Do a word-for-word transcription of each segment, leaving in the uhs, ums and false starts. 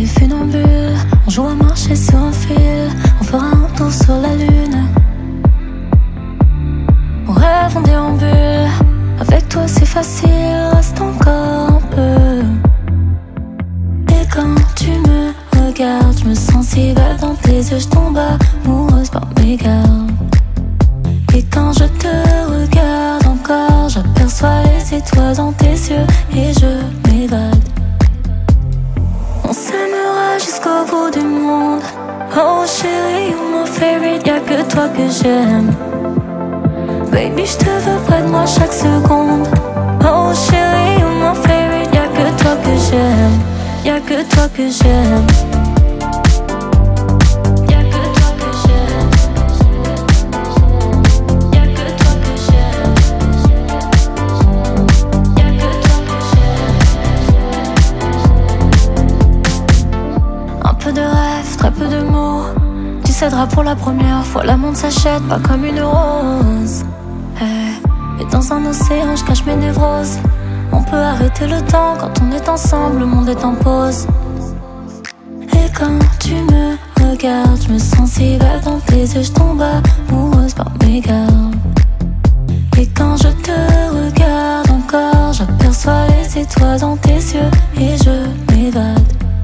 nuit funambule, on joue à marcher sur un fil, on fera un tour sur la lune. On rêve, on déambule, avec toi c'est facile, reste encore un peu. Et quand tu me regardes, je me sens si belle dans tes yeux, je tombe amoureuse par mégarde. Et quand je te regarde encore, j'aperçois les étoiles dans tes yeux et je m'évade. On s'aimera jusqu'au bout du monde. Oh chérie, you're my favorite, y'a que toi que j'aime. Baby, je te veux près de moi chaque seconde. Oh chérie, you're my favorite, y'a que toi que j'aime. Y'a que toi que j'aime. Très peu de mots, tu céderas pour la première fois. L'amour s'achète pas comme une rose. Hey. Et dans un océan, je cache mes névroses. On peut arrêter le temps quand on est ensemble, le monde est en pause. Et quand tu me regardes, je me sens si belle dans tes yeux, je tombe amoureuse par mégarde. Et quand je te regarde encore, j'aperçois les étoiles dans tes yeux et je m'évade.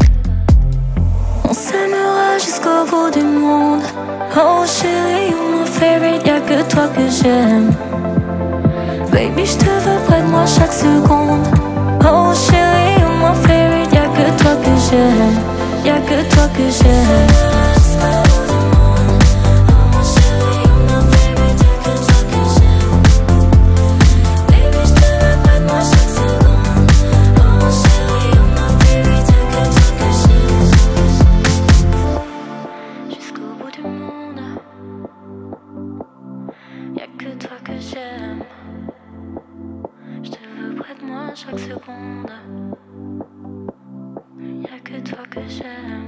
On s'aimera jusqu'au bout du monde. Oh chérie, you're my favorite, y'a que toi que j'aime. Baby, je te veux près de moi chaque seconde. Oh chérie, you're my favorite, y'a que toi que j'aime. Y'a que toi que j'aime. Chaque seconde, y'a que toi que j'aime.